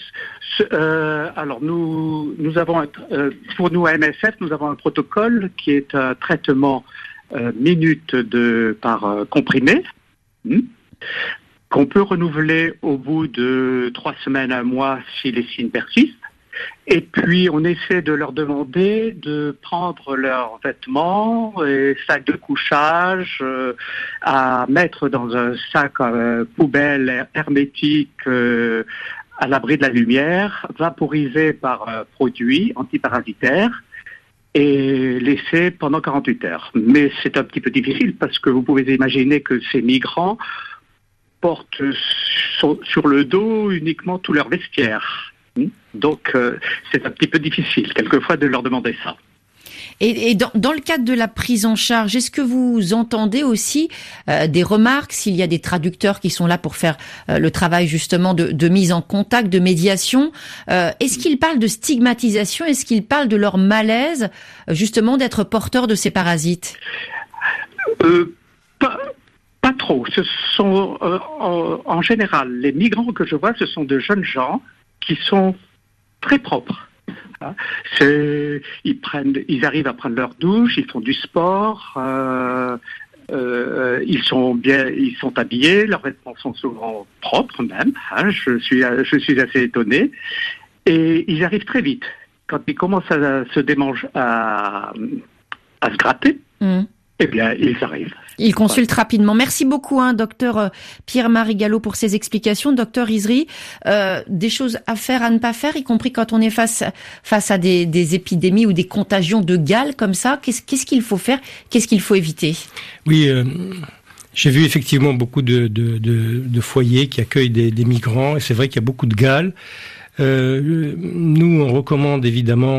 Euh, alors nous nous avons un, euh, pour nous à M S F nous avons un protocole qui est un traitement euh, minute de par euh, comprimé hmm, qu'on peut renouveler au bout de trois semaines à un mois si les signes persistent. Et puis on essaie de leur demander de prendre leurs vêtements et sacs de couchage euh, à mettre dans un sac euh, poubelle hermétique euh, à l'abri de la lumière, vaporisé par un produit antiparasitaire et laissé pendant quarante-huit heures. Mais c'est un petit peu difficile parce que vous pouvez imaginer que ces migrants portent sur le dos uniquement tout leur vestiaire. Donc euh, c'est un petit peu difficile quelquefois de leur demander ça. Et, et dans, dans le cadre de la prise en charge, est-ce que vous entendez aussi euh, des remarques, s'il y a des traducteurs qui sont là pour faire euh, le travail justement de, de mise en contact, de médiation, euh, est-ce qu'ils parlent de stigmatisation, est-ce qu'ils parlent de leur malaise justement d'être porteurs de ces parasites ? euh, pas, pas trop. Ce sont euh, en, en général les migrants que je vois, ce sont de jeunes gens qui sont très propres. C'est, ils prennent, ils arrivent à prendre leur douche, ils font du sport, euh, euh, ils sont bien, ils sont habillés, leurs vêtements sont souvent propres même. Hein, je suis, je suis assez étonné. Et ils arrivent très vite. Quand ils commencent à se démanger, à, à se gratter, mmh. eh bien, ils arrivent. Il consulte ouais. rapidement. Merci beaucoup, hein, docteur Pierre-Marie Gallo, pour ces explications. Docteur Izri, euh, des choses à faire, à ne pas faire, y compris quand on est face face à des, des épidémies ou des contagions de gale comme ça. Qu'est-ce, qu'est-ce qu'il faut faire ? Qu'est-ce qu'il faut éviter ? Oui, euh, j'ai vu effectivement beaucoup de, de, de, de foyers qui accueillent des, des migrants, et c'est vrai qu'il y a beaucoup de gale. Euh, nous, on recommande évidemment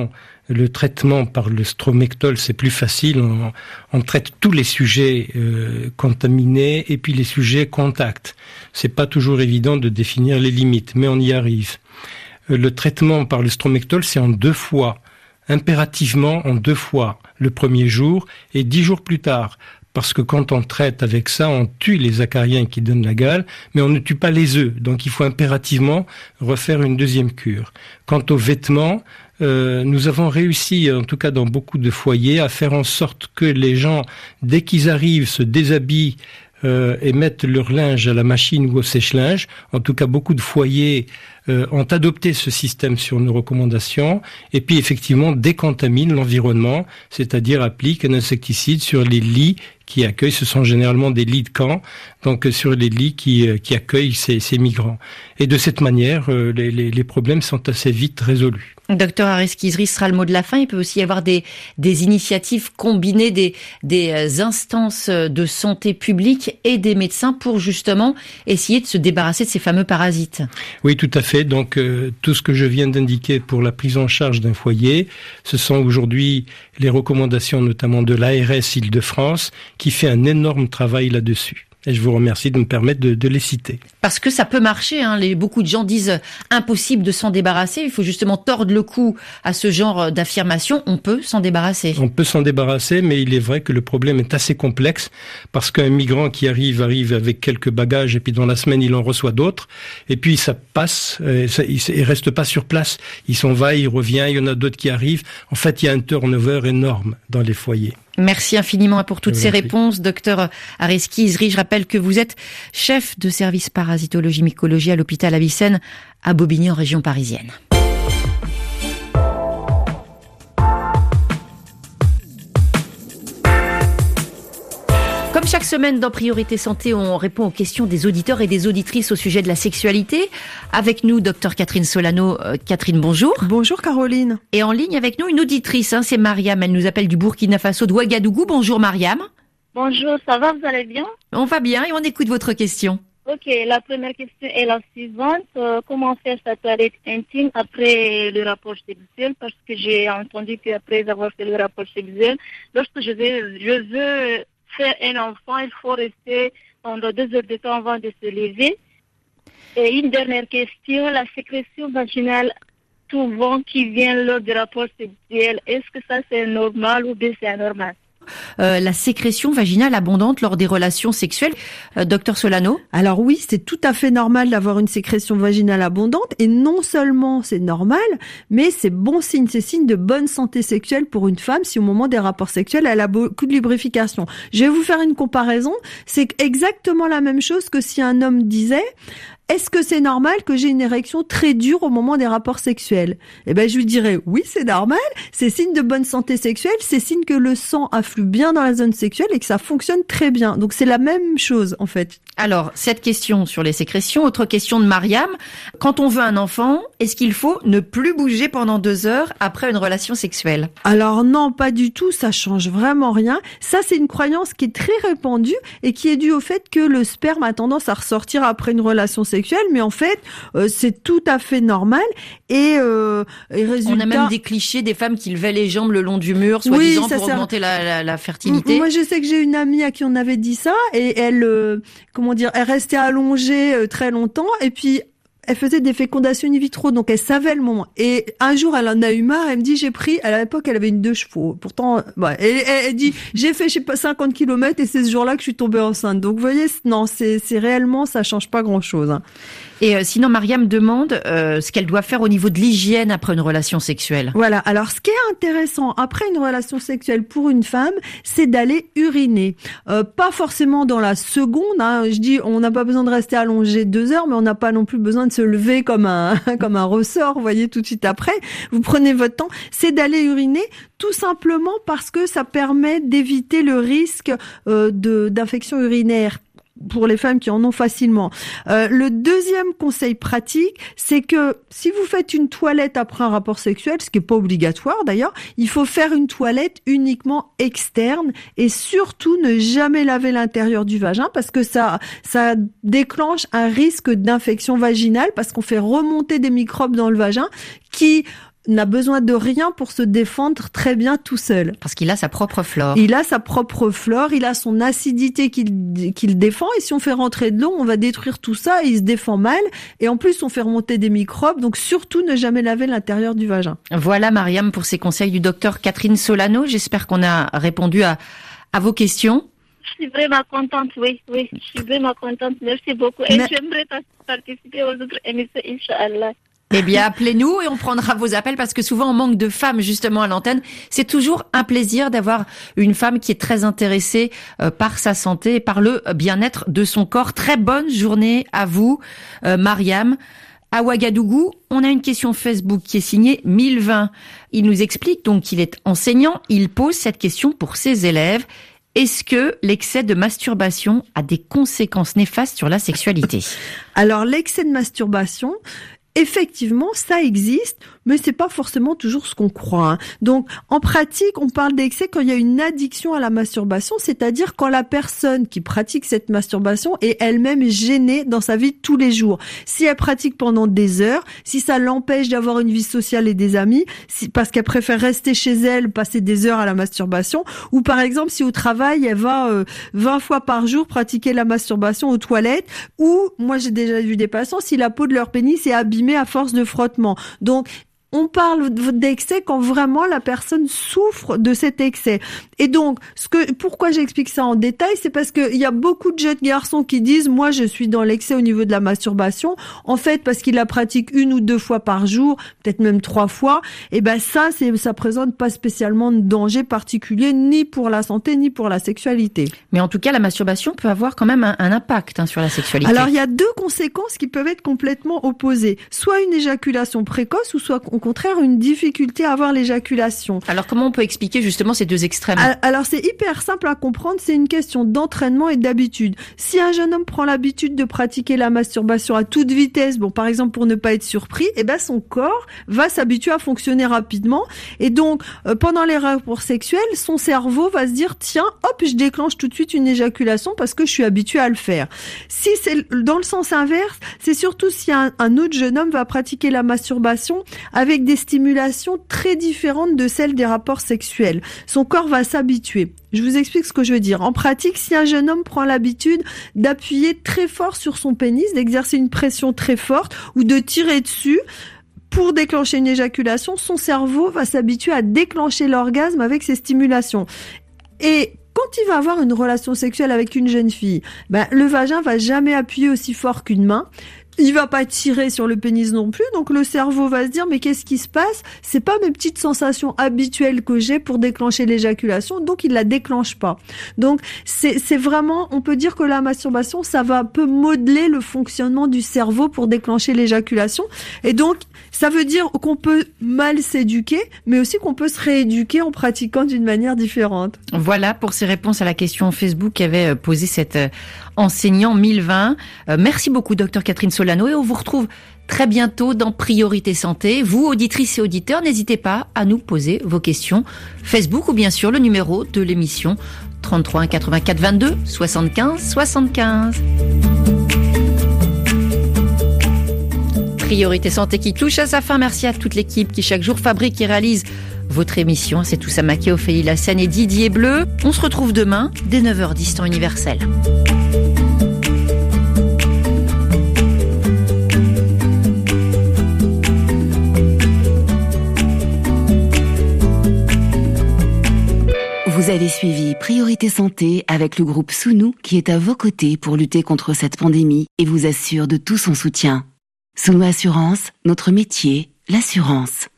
Le traitement par le stromectol, c'est plus facile. On, on traite tous les sujets euh, contaminés et puis les sujets contacts. C'est pas toujours évident de définir les limites, mais on y arrive. Euh, le traitement par le stromectol, c'est en deux fois, impérativement en deux fois, le premier jour et dix jours plus tard. Parce que quand on traite avec ça, on tue les acariens qui donnent la gale, mais on ne tue pas les œufs. Donc il faut impérativement refaire une deuxième cure. Quant aux vêtements, Euh, nous avons réussi, en tout cas dans beaucoup de foyers, à faire en sorte que les gens, dès qu'ils arrivent, se déshabillent euh, et mettent leur linge à la machine ou au sèche-linge. En tout cas, beaucoup de foyers euh, ont adopté ce système sur nos recommandations et puis effectivement décontaminent l'environnement, c'est-à-dire appliquent un insecticide sur les lits qui accueillent, ce sont généralement des lits de camp, donc sur les lits qui, qui accueillent ces, ces migrants. Et de cette manière, euh, les, les, les problèmes sont assez vite résolus. Docteur Areski-Izri, ce sera le mot de la fin. Il peut aussi y avoir des, des initiatives combinées des, des instances de santé publique et des médecins pour justement essayer de se débarrasser de ces fameux parasites. Oui, tout à fait. Donc, euh, tout ce que je viens d'indiquer pour la prise en charge d'un foyer, ce sont aujourd'hui les recommandations notamment de l'A R S Île-de-France qui fait un énorme travail là-dessus. Et je vous remercie de me permettre de, de les citer. Parce que ça peut marcher, hein. Les, beaucoup de gens disent euh, impossible de s'en débarrasser. Il faut justement tordre le cou à ce genre d'affirmation. On peut s'en débarrasser. On peut s'en débarrasser, mais il est vrai que le problème est assez complexe parce qu'un migrant qui arrive, arrive avec quelques bagages et puis dans la semaine, il en reçoit d'autres. Et puis ça passe, et ça, il, il reste pas sur place. Il s'en va, il revient, il y en a d'autres qui arrivent. En fait, il y a un turnover énorme dans les foyers. Merci infiniment pour toutes ces réponses, docteur Areski-Izri. Je rappelle que vous êtes chef de service parasitologie mycologie à l'hôpital Avicenne à Bobigny en région parisienne. Comme chaque semaine dans Priorité Santé, on répond aux questions des auditeurs et des auditrices au sujet de la sexualité. Avec nous, docteur Catherine Solano. Euh, Catherine, bonjour. Bonjour Caroline. Et en ligne avec nous, une auditrice, hein, c'est Mariam. Elle nous appelle du Burkina Faso, de Ouagadougou. Bonjour Mariam. Bonjour, ça va, vous allez bien? On va bien et on écoute votre question. Ok, la première question est la suivante. Euh, comment faire sa toilette intime après le rapport sexuel? Parce que j'ai entendu qu'après avoir fait le rapport sexuel, lorsque je veux, je veux faire un enfant, il faut rester pendant deux heures de temps avant de se lever. Et une dernière question, la sécrétion vaginale souvent qui vient lors du rapport sexuel, est-ce que ça c'est normal ou bien c'est anormal? Euh, la sécrétion vaginale abondante lors des relations sexuelles. Euh, docteur Solano? Alors oui, c'est tout à fait normal d'avoir une sécrétion vaginale abondante et non seulement c'est normal, mais c'est bon signe, c'est signe de bonne santé sexuelle pour une femme si au moment des rapports sexuels elle a beaucoup de lubrification. Je vais vous faire une comparaison, c'est exactement la même chose que si un homme disait est-ce que c'est normal que j'ai une érection très dure au moment des rapports sexuels? Eh ben, je lui dirais, oui, c'est normal. C'est signe de bonne santé sexuelle. C'est signe que le sang afflue bien dans la zone sexuelle et que ça fonctionne très bien. Donc, c'est la même chose, en fait. Alors, cette question sur les sécrétions. Autre question de Mariam. Quand on veut un enfant, est-ce qu'il faut ne plus bouger pendant deux heures après une relation sexuelle? Alors, non, pas du tout. Ça change vraiment rien. Ça, c'est une croyance qui est très répandue et qui est due au fait que le sperme a tendance à ressortir après une relation sexuelle. Mais en fait, euh, c'est tout à fait normal. Et, euh, et résultat... On a même des clichés des femmes qui levaient les jambes le long du mur, soi-disant oui, pour sert... augmenter la, la, la fertilité. Moi, je sais que j'ai une amie à qui on avait dit ça, et elle, euh, comment dire, elle restait allongée euh, très longtemps, et puis elle faisait des fécondations in vitro, donc elle savait le moment. Et un jour, elle en a eu marre, elle me dit, j'ai pris, à l'époque, elle avait une deux chevaux. Pourtant, bah, elle, elle, elle dit, j'ai fait, je sais pas, cinquante kilomètres et c'est ce jour-là que je suis tombée enceinte. Donc, vous voyez, non, c'est, c'est réellement, ça change pas grand-chose, hein. Et euh, sinon, Mariam demande euh, ce qu'elle doit faire au niveau de l'hygiène après une relation sexuelle. Voilà. Alors, ce qui est intéressant après une relation sexuelle pour une femme, c'est d'aller uriner. Euh, pas forcément dans la seconde. Hein. Je dis, on n'a pas besoin de rester allongé deux heures, mais on n'a pas non plus besoin de se lever comme un comme un ressort. Vous voyez, tout de suite après. Vous prenez votre temps. C'est d'aller uriner, tout simplement parce que ça permet d'éviter le risque euh, de d'infection urinaire pour les femmes qui en ont facilement. Euh, le deuxième conseil pratique, c'est que si vous faites une toilette après un rapport sexuel, ce qui est pas obligatoire d'ailleurs, il faut faire une toilette uniquement externe et surtout ne jamais laver l'intérieur du vagin parce que ça, ça déclenche un risque d'infection vaginale parce qu'on fait remonter des microbes dans le vagin qui n'a besoin de rien pour se défendre très bien tout seul. Parce qu'il a sa propre flore. Il a sa propre flore, il a son acidité qu'il, qu'il défend, et si on fait rentrer de l'eau, on va détruire tout ça, et il se défend mal, et en plus on fait remonter des microbes, donc surtout ne jamais laver l'intérieur du vagin. Voilà Mariam pour ces conseils du docteur Catherine Solano. J'espère qu'on a répondu à, à vos questions. Je suis vraiment contente, oui, oui, je suis vraiment contente, merci beaucoup. Et Mais... j'aimerais participer aux autres émissions, Inch'Allah. Eh bien, appelez-nous et on prendra vos appels parce que souvent on manque de femmes justement à l'antenne. C'est toujours un plaisir d'avoir une femme qui est très intéressée euh, par sa santé et par le bien-être de son corps. Très bonne journée à vous, euh, Mariam. À Ouagadougou, on a une question Facebook qui est signée mille vingt. Il nous explique donc qu'il est enseignant. Il pose cette question pour ses élèves. Est-ce que l'excès de masturbation a des conséquences néfastes sur la sexualité ? Alors, l'excès de masturbation, effectivement, ça existe, mais c'est pas forcément toujours ce qu'on croit. Hein. Donc, en pratique, on parle d'excès quand il y a une addiction à la masturbation, c'est-à-dire quand la personne qui pratique cette masturbation est elle-même gênée dans sa vie de tous les jours. Si elle pratique pendant des heures, si ça l'empêche d'avoir une vie sociale et des amis, si, parce qu'elle préfère rester chez elle, passer des heures à la masturbation, ou par exemple, si au travail, elle va euh, vingt fois par jour pratiquer la masturbation aux toilettes, ou, moi j'ai déjà vu des patients, si la peau de leur pénis est abîmée à force de frottement. Donc, on parle d'excès quand vraiment la personne souffre de cet excès. Et donc, ce que, pourquoi j'explique ça en détail, c'est parce que il y a beaucoup de jeunes garçons qui disent, moi, je suis dans l'excès au niveau de la masturbation. En fait, parce qu'ils la pratiquent une ou deux fois par jour, peut-être même trois fois. Et ben, ça, c'est, ça présente pas spécialement de danger particulier, ni pour la santé, ni pour la sexualité. Mais en tout cas, la masturbation peut avoir quand même un, un impact hein, sur la sexualité. Alors, il y a deux conséquences qui peuvent être complètement opposées. Soit une éjaculation précoce, ou soit au contraire une difficulté à avoir l'éjaculation. Alors comment on peut expliquer justement ces deux extrêmes ? Alors c'est hyper simple à comprendre, c'est une question d'entraînement et d'habitude. Si un jeune homme prend l'habitude de pratiquer la masturbation à toute vitesse, bon par exemple pour ne pas être surpris, eh ben son corps va s'habituer à fonctionner rapidement et donc euh, pendant les rapports sexuels, son cerveau va se dire tiens, hop, je déclenche tout de suite une éjaculation parce que je suis habitué à le faire. Si c'est dans le sens inverse, c'est surtout si un, un autre jeune homme va pratiquer la masturbation avec avec des stimulations très différentes de celles des rapports sexuels. Son corps va s'habituer. Je vous explique ce que je veux dire. En pratique, si un jeune homme prend l'habitude d'appuyer très fort sur son pénis, d'exercer une pression très forte ou de tirer dessus, pour déclencher une éjaculation, son cerveau va s'habituer à déclencher l'orgasme avec ces stimulations. Et quand il va avoir une relation sexuelle avec une jeune fille, ben, le vagin va jamais appuyer aussi fort qu'une main. Il va pas tirer sur le pénis non plus, donc le cerveau va se dire mais qu'est-ce qui se passe ? C'est pas mes petites sensations habituelles que j'ai pour déclencher l'éjaculation, donc il la déclenche pas. Donc c'est c'est vraiment, on peut dire que la masturbation, ça va un peu modeler le fonctionnement du cerveau pour déclencher l'éjaculation, et donc ça veut dire qu'on peut mal s'éduquer, mais aussi qu'on peut se rééduquer en pratiquant d'une manière différente. Voilà pour ces réponses à la question Facebook qu'avait posé cet enseignant mille vingt. Euh, merci beaucoup, docteur Catherine Solano, et on vous retrouve très bientôt dans Priorité Santé. Vous, auditrices et auditeurs, n'hésitez pas à nous poser vos questions Facebook ou bien sûr le numéro de l'émission trente-trois un quatre-vingt-quatre vingt-deux soixante-quinze soixante-quinze. Priorité Santé qui touche à sa fin. Merci à toute l'équipe qui chaque jour fabrique et réalise votre émission. C'est Toussa Maké, Ophélie Lassène et Didier Bleu. On se retrouve demain dès neuf heures dix temps universel. Vous avez suivi Priorité Santé avec le groupe Sounou qui est à vos côtés pour lutter contre cette pandémie et vous assure de tout son soutien. Sounou Assurance, notre métier, l'assurance.